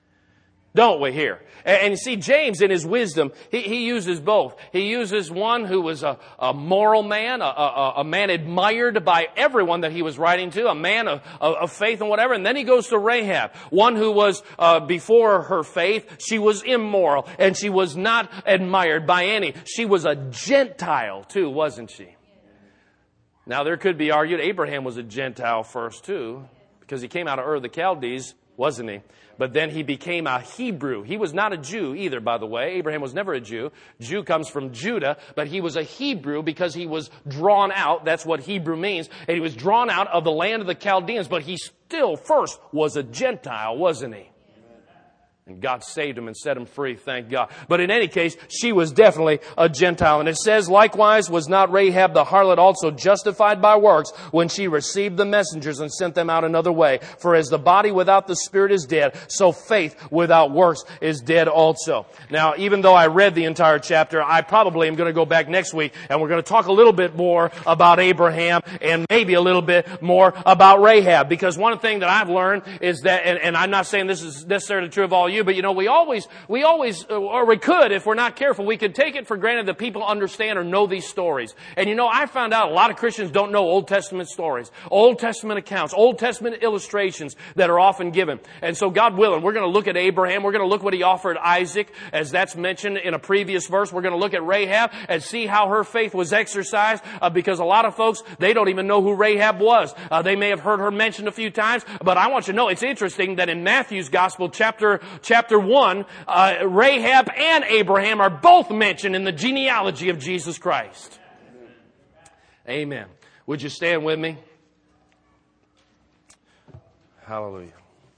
Don't we here? And, and you see, James in his wisdom, he, he uses both. He uses one who was a, a moral man, a, a, a man admired by everyone that he was writing to, a man of, of, of faith and whatever. And then he goes to Rahab, one who was, uh, before her faith, she was immoral and she was not admired by any. She was a Gentile too, wasn't she? Now there could be argued Abraham was a Gentile first too, because he came out of Ur of the Chaldees, wasn't he? But then he became a Hebrew. He was not a Jew either, by the way. Abraham was never a Jew. Jew comes from Judah, but he was a Hebrew because he was drawn out. That's what Hebrew means. And he was drawn out of the land of the Chaldeans, but he still first was a Gentile, wasn't he? And God saved him and set him free, thank God. But in any case, she was definitely a Gentile. And it says, likewise was not Rahab the harlot also justified by works when she received the messengers and sent them out another way? For as the body without the spirit is dead, so faith without works is dead also. Now, even though I read the entire chapter, I probably am going to go back next week and we're going to talk a little bit more about Abraham and maybe a little bit more about Rahab. Because one thing that I've learned is that, and, and I'm not saying this is necessarily true of all you, but you know, we always, we always, or we could, if we're not careful, we could take it for granted that people understand or know these stories. And you know, I found out a lot of Christians don't know Old Testament stories, Old Testament accounts, Old Testament illustrations that are often given. And so God willing, we're going to look at Abraham, we're going to look what he offered Isaac, as that's mentioned in a previous verse. We're going to look at Rahab and see how her faith was exercised, uh, because a lot of folks, they don't even know who Rahab was. Uh, they may have heard her mentioned a few times, but I want you to know, it's interesting that in Matthew's Gospel, chapter Chapter one, uh, Rahab and Abraham are both mentioned in the genealogy of Jesus Christ. Amen. Would you stand with me? Hallelujah.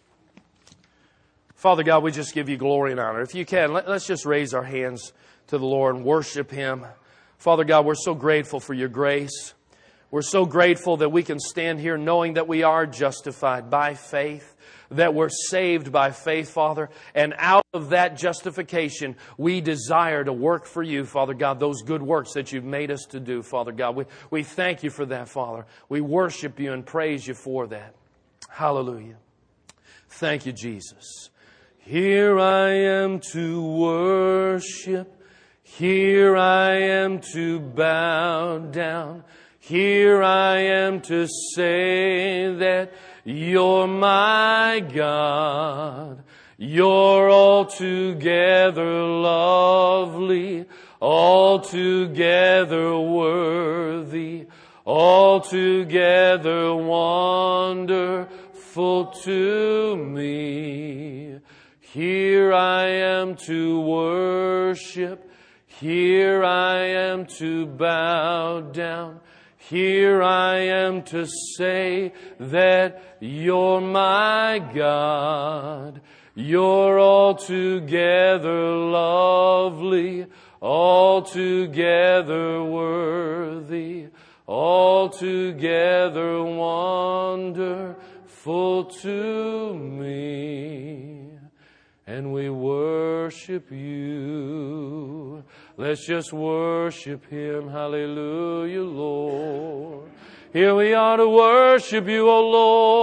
Father God, we just give you glory and honor. If you can, let, let's just raise our hands to the Lord and worship Him. Father God, we're so grateful for your grace. We're so grateful that we can stand here knowing that we are justified by faith, that we're saved by faith, Father. And out of that justification, we desire to work for you, Father God, those good works that you've made us to do, Father God. We, we thank you for that, Father. We worship you and praise you for that. Hallelujah. Thank you, Jesus. Here I am to worship. Here I am to bow down. Here I am to say that you're my God. You're altogether lovely, altogether worthy, altogether wonderful to me. Here I am to worship. Here I am to bow down. Here I am to say that you're my God. You're altogether lovely, altogether worthy, altogether wonderful to me. And we worship you. Let's just worship Him. Hallelujah, Lord. Here we are to worship you, O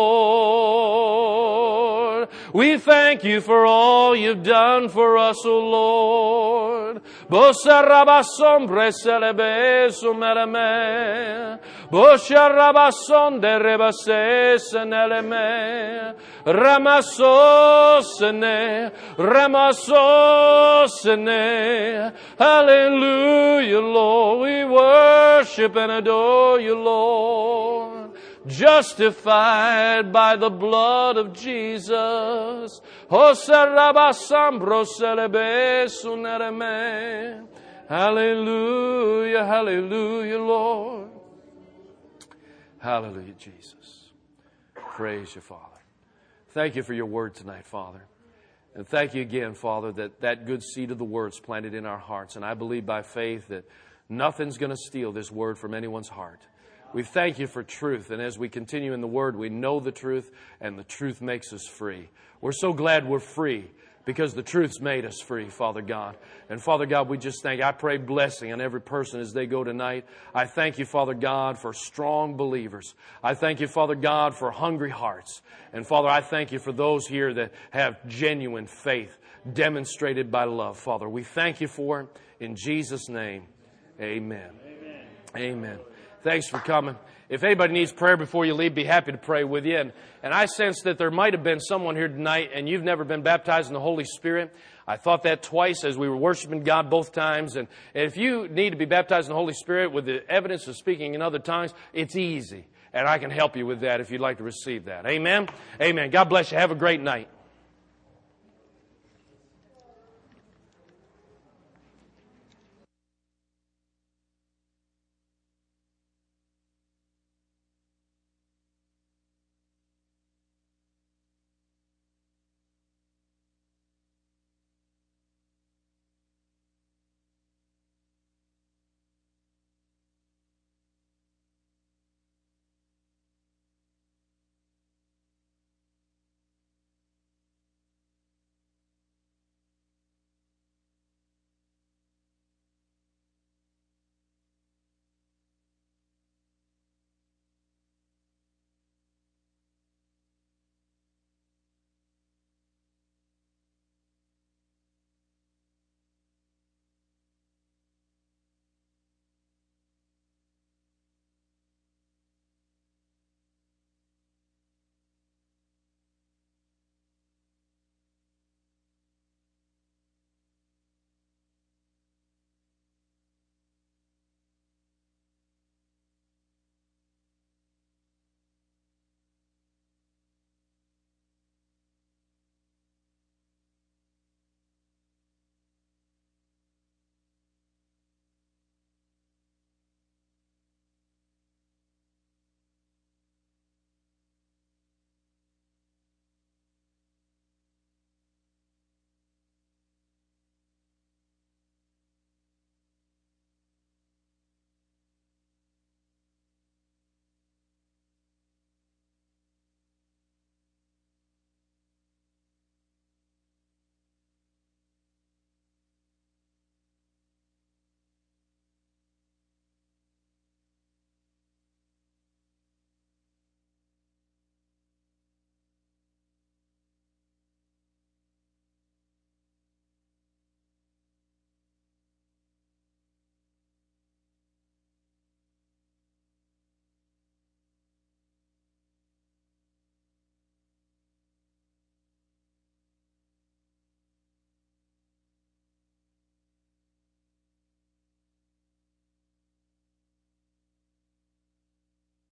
Lord. We thank you for all you've done for us, O Lord. Bosarabasombre celebeso merame. Bosarabasonde rebasese neleme. Ramasosene, Ramasosene. Hallelujah, Lord. We worship and adore you, Lord. Justified by the blood of Jesus. Hallelujah, hallelujah, Lord. Hallelujah, Jesus. Praise you, Father. Thank you for your word tonight, Father. And thank you again, Father, that that good seed of the word's planted in our hearts. And I believe by faith that nothing's going to steal this word from anyone's heart. We thank you for truth. And as we continue in the word, we know the truth, and the truth makes us free. We're so glad we're free because the truth's made us free, Father God. And Father God, we just thank you. I pray blessing on every person as they go tonight. I thank you, Father God, for strong believers. I thank you, Father God, for hungry hearts. And Father, I thank you for those here that have genuine faith demonstrated by love. Father, we thank you for it. In Jesus' name, amen. Amen. Amen. Thanks for coming. If anybody needs prayer before you leave, be happy to pray with you. And, and I sense that there might have been someone here tonight and you've never been baptized in the Holy Spirit. I thought that twice as we were worshiping God both times. And, and if you need to be baptized in the Holy Spirit with the evidence of speaking in other tongues, it's easy. And I can help you with that if you'd like to receive that. Amen? Amen. God bless you. Have a great night.